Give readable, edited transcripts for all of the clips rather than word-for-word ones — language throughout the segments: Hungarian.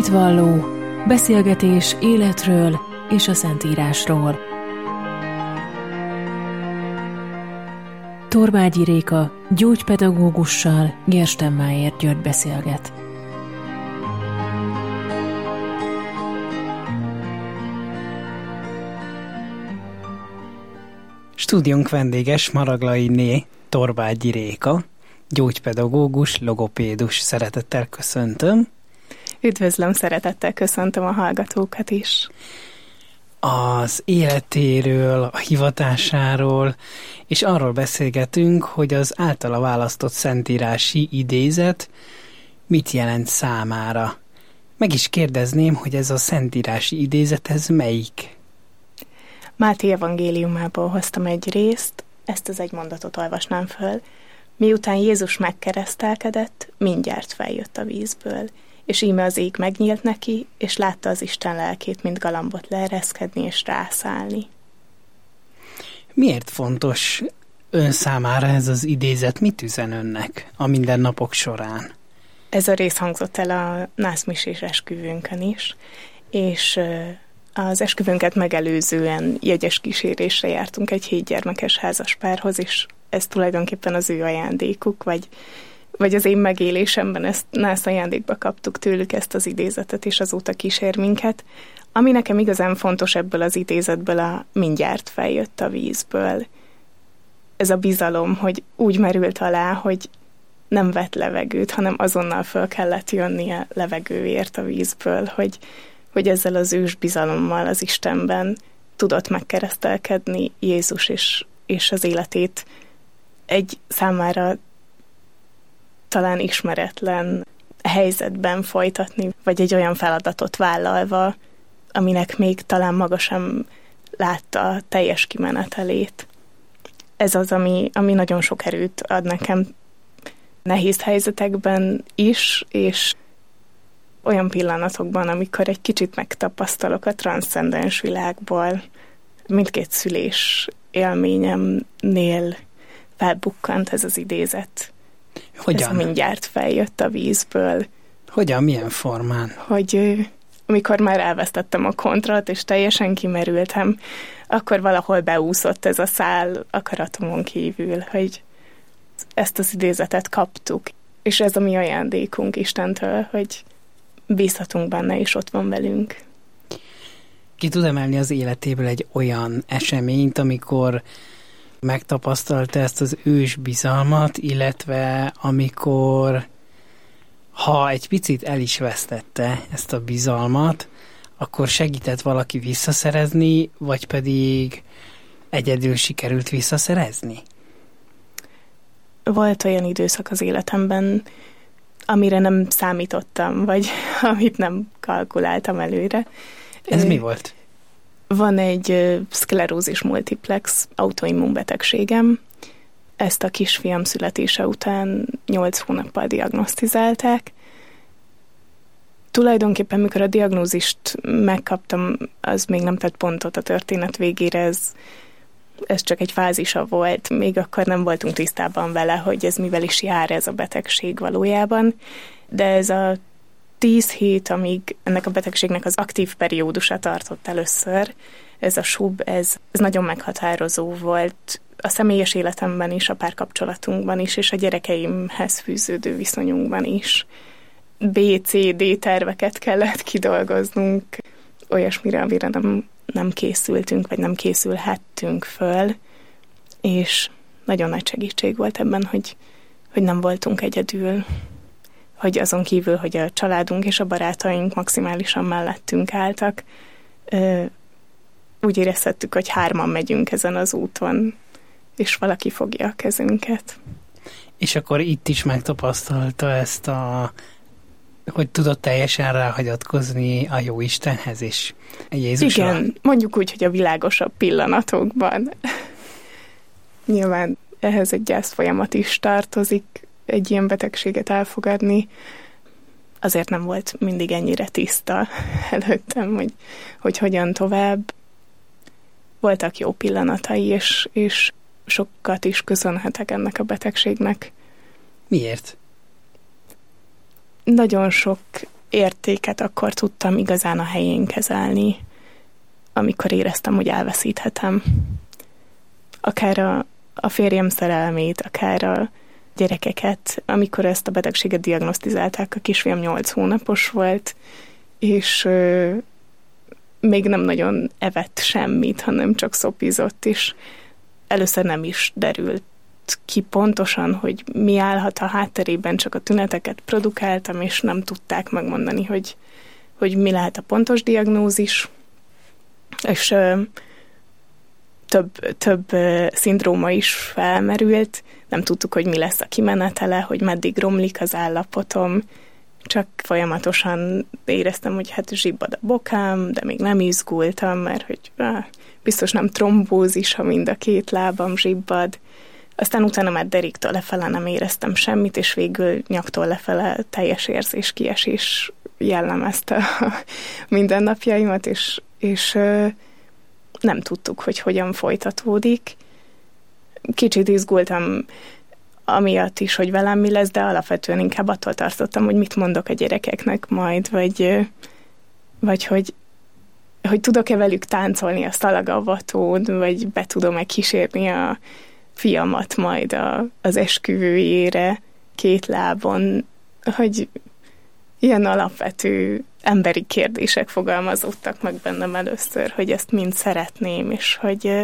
Hitvalló, beszélgetés életről és a Szentírásról. Tormágyi Réka gyógypedagógussal Gerstenmájer György beszélget. Stúdiónk vendéges Maraglainé Tormágyi Réka, gyógypedagógus, logopédus. Szeretettel köszöntöm. Üdvözlöm, szeretettel köszöntöm a hallgatókat is. Az életéről, a hivatásáról, és arról beszélgetünk, hogy az általa választott szentírási idézet mit jelent számára. Meg is kérdezném, hogy ez a szentírási idézet, ez melyik? Máté evangéliumából hoztam egy részt, ezt az egy mondatot olvasnám föl. Miután Jézus megkeresztelkedett, mindjárt feljött a vízből, és íme az ég megnyílt neki, és látta az Isten lelkét, mint galambot leereszkedni és rászállni. Miért fontos ön számára ez az idézet? Mit üzen önnek a mindennapok során? Ez a rész hangzott el a nászmisés esküvőnkön is, és az esküvőnket megelőzően jegyes kísérésre jártunk egy 7 gyermekes házaspárhoz, és ez tulajdonképpen az ő ajándékuk, vagy az én megélésemben ezt nász ajándékba kaptuk tőlük ezt az idézetet, és azóta kísér minket. Ami nekem igazán fontos ebből az idézetből, a mindjárt feljött a vízből. Ez a bizalom, hogy úgy merült alá, hogy nem vett levegőt, hanem azonnal föl kellett jönnie levegőért a vízből, hogy ezzel az ős bizalommal az Istenben tudott megkeresztelkedni Jézus, és az életét egy számára talán ismeretlen helyzetben folytatni, vagy egy olyan feladatot vállalva, aminek még talán maga sem látta teljes kimenetelét. Ez az, ami nagyon sok erőt ad nekem nehéz helyzetekben is, és olyan pillanatokban, amikor egy kicsit megtapasztalok a transzcendens világból. Mindkét szülés élményemnél felbukkant ez az idézet. Hogyan? Ez mindjárt feljött a vízből. Hogyan? Milyen formán? Hogy amikor már elvesztettem a kontrollt, és teljesen kimerültem, akkor valahol beúszott ez a szál akaratomon kívül, hogy ezt az idézetet kaptuk. És ez a mi ajándékunk Istentől, hogy bízhatunk benne, és ott van velünk. Ki tud emelni az életéből egy olyan eseményt, amikor megtapasztalta ezt az ős bizalmat, illetve amikor, ha egy picit el is vesztette ezt a bizalmat, akkor segített valaki visszaszerezni, vagy pedig egyedül sikerült visszaszerezni? Volt olyan időszak az életemben, amire nem számítottam, vagy amit nem kalkuláltam előre. Ez mi volt? Van egy szklerózis multiplex autoimmunbetegségem. Ezt a kisfiam születése után 8 hónappal diagnosztizálták. Tulajdonképpen, mikor a diagnózist megkaptam, az még nem tett pontot a történet végére, ez csak egy fázisa volt. Még akkor nem voltunk tisztában vele, hogy ez mivel is jár ez a betegség valójában. De ez a 10 hét, amíg ennek a betegségnek az aktív periódusa tartott először, ez a SUB, ez nagyon meghatározó volt a személyes életemben is, a párkapcsolatunkban is, és a gyerekeimhez fűződő viszonyunkban is. B, C, D terveket kellett kidolgoznunk, olyasmire, amire nem készültünk, vagy nem készülhettünk föl, és nagyon nagy segítség volt ebben, hogy nem voltunk egyedül, hogy azon kívül, hogy a családunk és a barátaink maximálisan mellettünk álltak, úgy érezhettük, hogy 3-an megyünk ezen az úton, és valaki fogja a kezünket. És akkor itt is megtapasztalta ezt hogy tudott teljesen ráhagyatkozni a Jóistenhez is, Jézusra? Igen, mondjuk úgy, hogy a világosabb pillanatokban. Nyilván ehhez egy gyászfolyamat is tartozik, egy ilyen betegséget elfogadni. Azért nem volt mindig ennyire tiszta előttem, hogy hogyan tovább. Voltak jó pillanatai, és sokat is köszönhetek ennek a betegségnek. Miért? Nagyon sok értéket akkor tudtam igazán a helyén kezelni, amikor éreztem, hogy elveszíthetem. Akár a férjem szerelmét, akár a gyerekeket. Amikor ezt a betegséget diagnosztizálták, a kisfiam 8 hónapos volt, és még nem nagyon evett semmit, hanem csak szopizott, és először nem is derült ki pontosan, hogy mi állhat a hátterében, csak a tüneteket produkáltam, és nem tudták megmondani, hogy mi lehet a pontos diagnózis. És több szindróma is felmerült, nem tudtuk, hogy mi lesz a kimenetele, hogy meddig romlik az állapotom, csak folyamatosan éreztem, hogy hát zsibbad a bokám, de még nem izgultam, mert hogy biztos nem trombózis, ha mind a 2 lábam zsibbad. Aztán utána már deriktől lefele nem éreztem semmit, és végül nyaktól lefele teljes érzéskiesés jellemezte a mindennapjaimat, és nem tudtuk, hogy hogyan folytatódik. Kicsit izgultam amiatt is, hogy velem mi lesz, de alapvetően inkább attól tartottam, hogy mit mondok a gyerekeknek majd, vagy hogy tudok-e velük táncolni a szalagavatón, vagy be tudom-e kísérni a fiamat majd az esküvőjére 2 lábon, hogy ilyen alapvető emberi kérdések fogalmazódtak meg bennem először, hogy ezt mind szeretném, és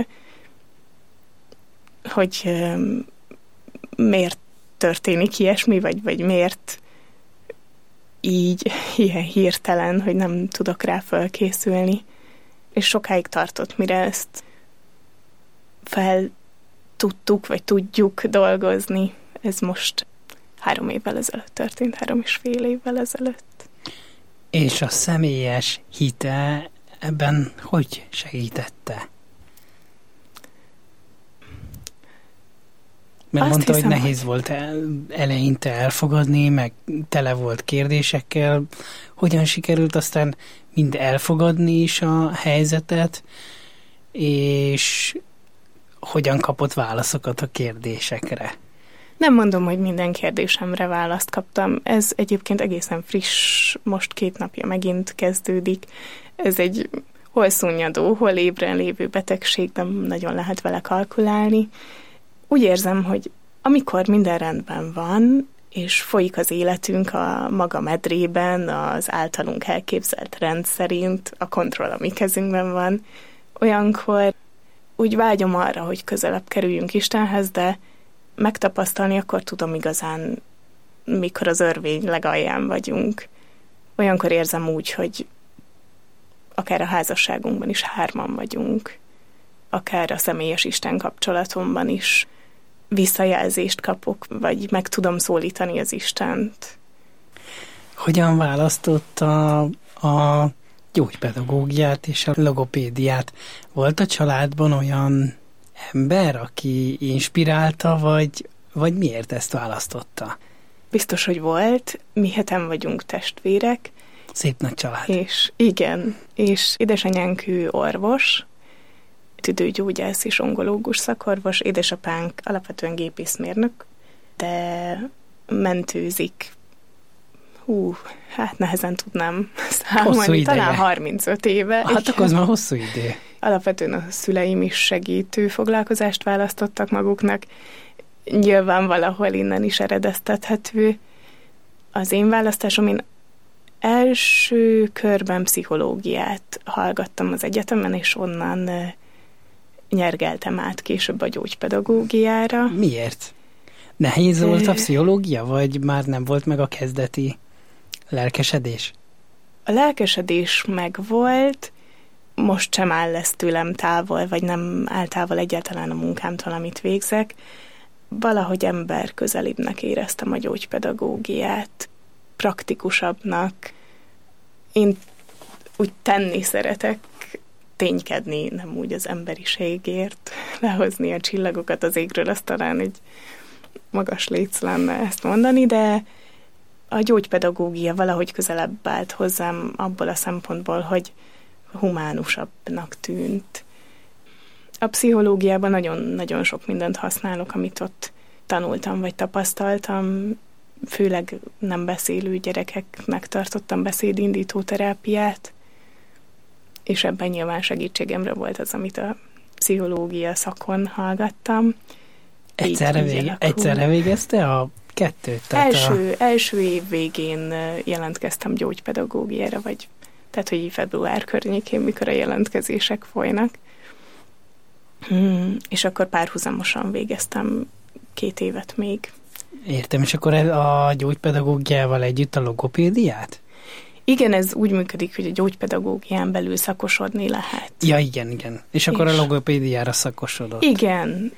hogy miért történik ilyesmi, vagy miért így ilyen hirtelen, hogy nem tudok rá felkészülni. És sokáig tartott, mire ezt fel tudtuk, vagy tudjuk dolgozni. Ez most 3 évvel ezelőtt történt, 3,5 évvel ezelőtt. És a személyes hite ebben hogy segítette? Mert azt mondta, hiszem, hogy nehéz volt eleinte elfogadni, meg tele volt kérdésekkel. Hogyan sikerült aztán mind elfogadni is a helyzetet, és hogyan kapott válaszokat a kérdésekre? Nem mondom, hogy minden kérdésemre választ kaptam. Ez egyébként egészen friss, most 2 napja megint kezdődik. Ez egy hol szunnyadó, hol ébren lévő betegség, nem nagyon lehet vele kalkulálni. Úgy érzem, hogy amikor minden rendben van, és folyik az életünk a maga medrében, az általunk elképzelt rend szerint, a kontroll a mi kezünkben van, olyankor úgy vágyom arra, hogy közelebb kerüljünk Istenhez, de megtapasztalni akkor tudom igazán, mikor az örvény legalján vagyunk. Olyankor érzem úgy, hogy akár a házasságunkban is 3-an vagyunk, akár a személyes Isten kapcsolatomban is visszajelzést kapok, vagy meg tudom szólítani az Istent. Hogyan választotta a gyógypedagógiát és a logopédiát? Volt a családban olyan ember, aki inspirálta, vagy miért ezt választotta? Biztos, hogy volt. Mi 7-en vagyunk testvérek. Szép nagy család. És igen, és édesanyánk ő orvos, tüdőgyógyász és onkológus szakorvos, édesapánk alapvetően gépészmérnök, de mentőzik. Hát nehezen tudnám számolni, talán 35 éve. Hát akkor az már hosszú idő. Alapvetően a szüleim is segítő foglalkozást választottak maguknak. Nyilván valahol innen is eredeztethető. Az én választásom, én első körben pszichológiát hallgattam az egyetemen, és onnan nyergeltem át később a gyógypedagógiára. Miért? Nehéz volt a pszichológia, vagy már nem volt meg a kezdeti lelkesedés? A lelkesedés megvolt, most sem áll lesz tőlem távol, vagy nem áll távol egyáltalán a munkámtól, amit végzek. Valahogy emberközelibbnek éreztem a gyógypedagógiát, praktikusabbnak. Én úgy tenni szeretek, ténykedni, nem úgy az emberiségért, lehozni a csillagokat az égről, az talán egy magas léc lenne ezt mondani, de a gyógypedagógia valahogy közelebb állt hozzám abból a szempontból, hogy humánusabbnak tűnt. A pszichológiában nagyon-nagyon sok mindent használok, amit ott tanultam, vagy tapasztaltam. főleg nem beszélő gyerekeknek tartottam beszédindító terápiát, és ebben nyilván segítségemre volt az, amit a pszichológia szakon hallgattam. Egyszerre végezte a kettőt? Első év végén jelentkeztem gyógypedagógiára, tehát hogy február környékén, mikor a jelentkezések folynak. És akkor párhuzamosan végeztem 2 évet még. Értem, és akkor a gyógypedagógiával együtt a logopédiát? Igen, ez úgy működik, hogy a gyógypedagógián belül szakosodni lehet. Ja, igen. És akkor a logopédiára szakosodott. Igen.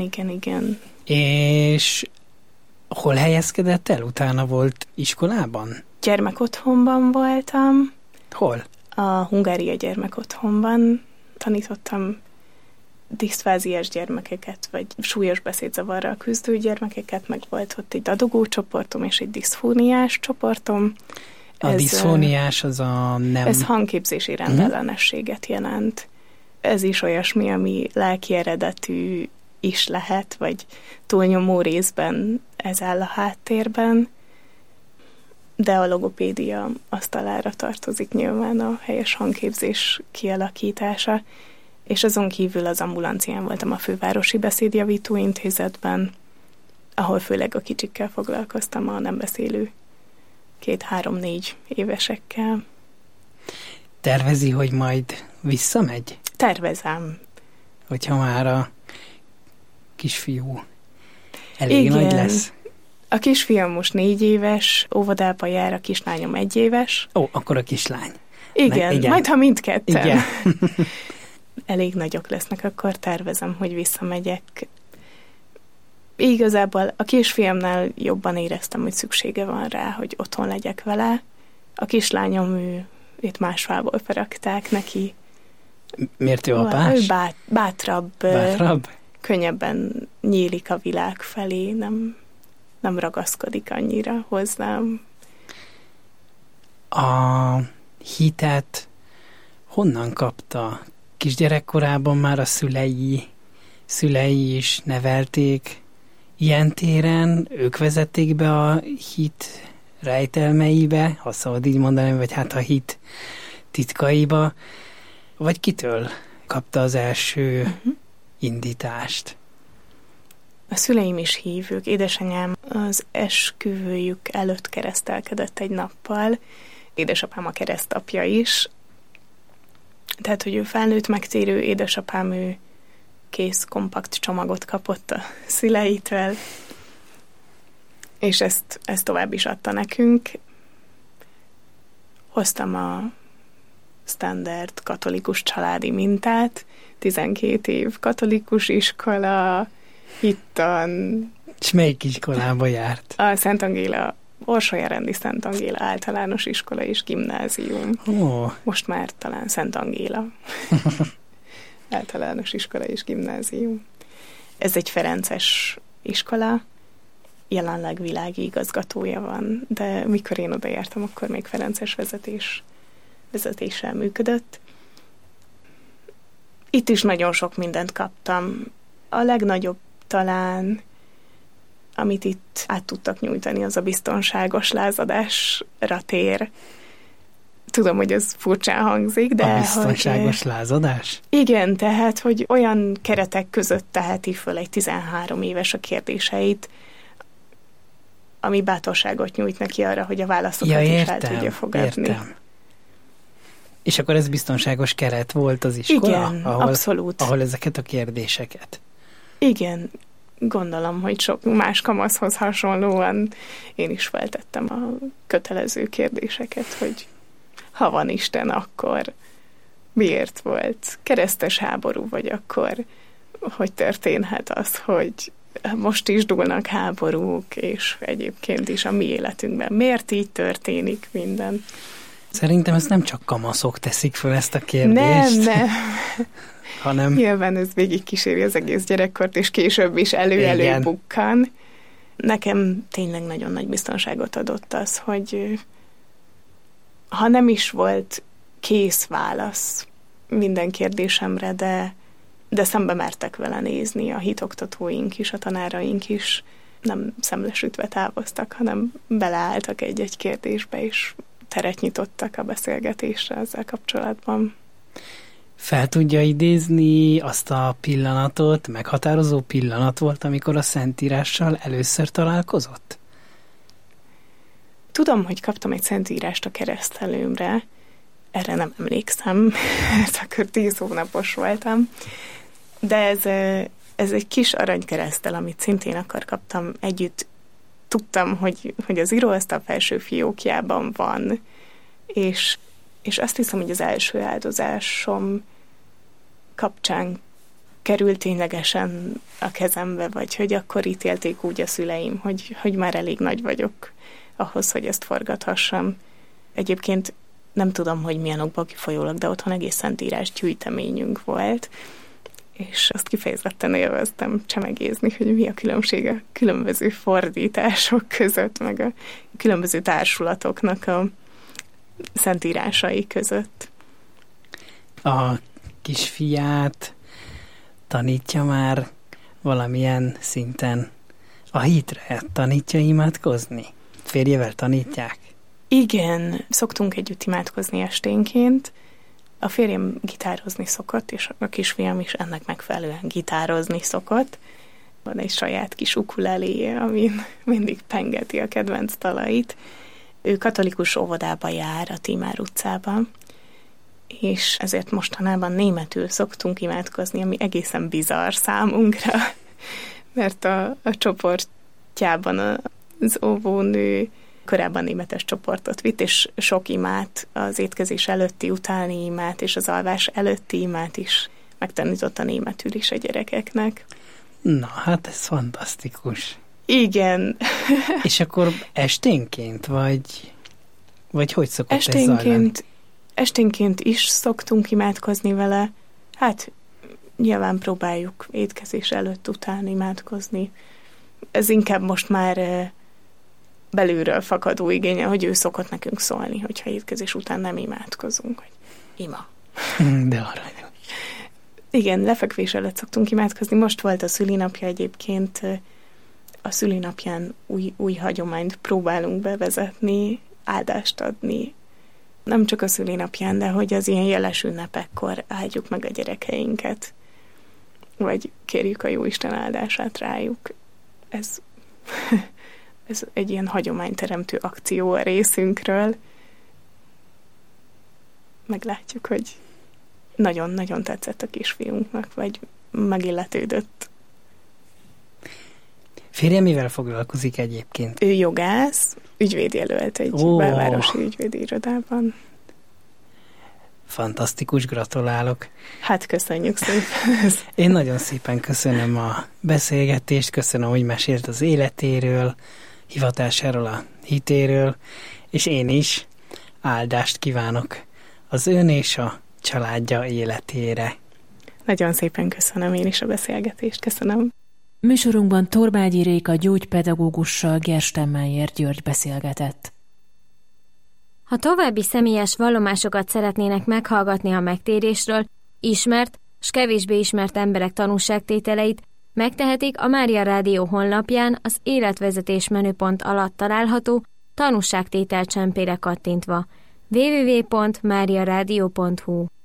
És hol helyezkedett el? Utána volt iskolában? Gyermekotthonban voltam. Hol? A Hungária gyermekotthonban tanítottam diszfáziás gyermekeket, vagy súlyos beszédzavarral küzdő gyermekeket, meg volt ott egy dadogó csoportom és egy diszfóniás csoportom. A diszfóniás az a nem... Ez hangképzési rendellenességet jelent. Ez is olyasmi, ami lelki eredetű is lehet, vagy túlnyomó részben ez áll a háttérben, de a logopédia asztalára tartozik nyilván a helyes hangképzés kialakítása, és azon kívül az ambulancián voltam a Fővárosi Beszédjavító Intézetben, ahol főleg a kicsikkel foglalkoztam, a nem beszélő 2-3-4 évesekkel. Tervezi, hogy majd visszamegy? Tervezem. Hogyha már a kisfiú elég nagy lesz. A kisfiam most 4 éves, óvodába jár, a kislányom 1 éves. Ó, akkor a kislány. Igen, majd ha mindketten. Igen. Elég nagyok lesznek, akkor tervezem, hogy visszamegyek. Igazából a kisfiamnál jobban éreztem, hogy szüksége van rá, hogy otthon legyek vele. A kislányom, őt más fából faragták neki. Miért ő apás? Ő bátrabb. Bátrabb? Könnyebben nyílik a világ felé, nem ragaszkodik annyira hozzám. A hitet honnan kapta? Kisgyerekkorában már a szülei is nevelték ilyen téren, ők vezették be a hit rejtelmeibe, ha szabad így mondani, vagy hát a hit titkaiba, vagy kitől kapta az első indítást? A szüleim is hívők. Édesanyám az esküvőjük előtt keresztelkedett egy nappal, édesapám a keresztapja is, tehát, hogy ő felnőtt megtérő, édesapám ő kész, kompakt csomagot kapott a szüleitől, és ezt tovább is adta nekünk. Hoztam a standard katolikus családi mintát, 12 év katolikus iskola, hittan. És melyik iskolába járt? A Szent Angéla, Orsolya-rendi Szent Angéla általános iskola és gimnázium. Most már talán Szent Angéla. Általános iskola és gimnázium. Ez egy ferences iskola, jelenleg világi igazgatója van, de mikor én oda jártam, akkor még ferences vezetéssel működött. Itt is nagyon sok mindent kaptam. A legnagyobb talán, amit itt át tudtak nyújtani, az a biztonságos lázadásra tér. Tudom, hogy ez furcsán hangzik, de... A biztonságos lázadás? Igen, tehát, hogy olyan keretek között teheti föl egy 13 éves a kérdéseit, ami bátorságot nyújt neki arra, hogy a válaszokat is el tudja fogadni. Értem. És akkor ez biztonságos keret volt az iskola? Igen, abszolút. Ahol ezeket a kérdéseket? Igen, gondolom, hogy sok más kamaszhoz hasonlóan én is feltettem a kötelező kérdéseket, hogy ha van Isten, akkor miért volt keresztes háború, vagy akkor hogy történhet az, hogy most is dúlnak háborúk, és egyébként is a mi életünkben miért így történik minden. Szerintem ezt nem csak kamaszok teszik fel ezt a kérdést. Nem. Hanem... Nyilván ez végig kíséri az egész gyerekkort, és később is elő-bukkan. Nekem tényleg nagyon nagy biztonságot adott az, hogy ha nem is volt kész válasz minden kérdésemre, de szembe mertek vele nézni a hitoktatóink is, a tanáraink is. nem szemlesütve távoztak, hanem beleálltak egy-egy kérdésbe, és teret nyitottak a beszélgetésre ezzel kapcsolatban. Fel tudja idézni azt a pillanatot, meghatározó pillanat volt, amikor a Szentírással először találkozott? Tudom, hogy kaptam egy Szentírást a keresztelőmre, erre nem emlékszem, ez akkor 10 hónapos voltam, de ez egy kis aranykereszttel, amit szintén akkor kaptam együtt. Tudtam, hogy az íróasztal felső fiókjában van, és azt hiszem, hogy az első áldozásom kapcsán került ténylegesen a kezembe, vagy hogy akkor ítélték úgy a szüleim, hogy már elég nagy vagyok ahhoz, hogy ezt forgathassam. Egyébként nem tudom, hogy milyen okból kifolyólag, de otthon egész Szentírás gyűjteményünk volt, és azt kifejezetten élveztem csemegézni, hogy mi a különbség a különböző fordítások között, meg a különböző társulatoknak a szentírásai között. A kisfiát tanítja már valamilyen szinten a hitre? Tanítja imádkozni? Férjével tanítják? Igen, szoktunk együtt imádkozni esténként. A férjem gitározni szokott, és a kisfiam is ennek megfelelően gitározni szokott. Van egy saját kis ukuleléje, amin mindig pengeti a kedvenc dalait. Ő katolikus óvodába jár a Tímár utcában, és ezért mostanában németül szoktunk imádkozni, ami egészen bizarr számunkra, mert a csoportjában az óvónő korábban németes csoportot vitt, és sok imát, az étkezés előtti, utáni imát, és az alvás előtti imát is megtanította németül is a gyerekeknek. Na, hát ez fantasztikus. Igen. És akkor esténként, vagy hogy szokott ez zajlani? Esténként is szoktunk imádkozni vele. Hát nyilván próbáljuk étkezés előtt, után imádkozni. Ez inkább most már belülről fakadó igénye, hogy ő szokott nekünk szólni, hogyha étkezés után nem imádkozunk. Hogy ima. De aranyos. Igen, lefekvés előtt szoktunk imádkozni. Most volt a szülinapja egyébként. A szülinapján új hagyományt próbálunk bevezetni, áldást adni. Nem csak a szülinapján, de hogy az ilyen jeles ünnepekkor áldjuk meg a gyerekeinket, vagy kérjük a Jóisten áldását rájuk. Ez egy ilyen hagyományteremtő akció a részünkről. Meglátjuk, hogy nagyon-nagyon tetszett a kisfiunknak, vagy megilletődött. Férje mivel foglalkozik egyébként? Ő jogász, ügyvédjelölt egy belvárosi ügyvédi irodában. Fantasztikus, gratulálok. Hát köszönjük szépen. Én nagyon szépen köszönöm a beszélgetést, köszönöm, hogy mesélt az életéről, hivatásáról, a hitéről, és én is áldást kívánok az ön és a családja életére. Nagyon szépen köszönöm én is a beszélgetést, köszönöm. Műsorunkban Torbágyi Réka gyógypedagógussal Gerstenmaier György beszélgetett. Ha további személyes vallomásokat szeretnének meghallgatni a megtérésről, ismert s kevésbé ismert emberek tanúságtételeit, megtehetik a Mária Rádió honlapján az életvezetés menüpont alatt található tanúságtétel csempére kattintva. www.mariaradio.hu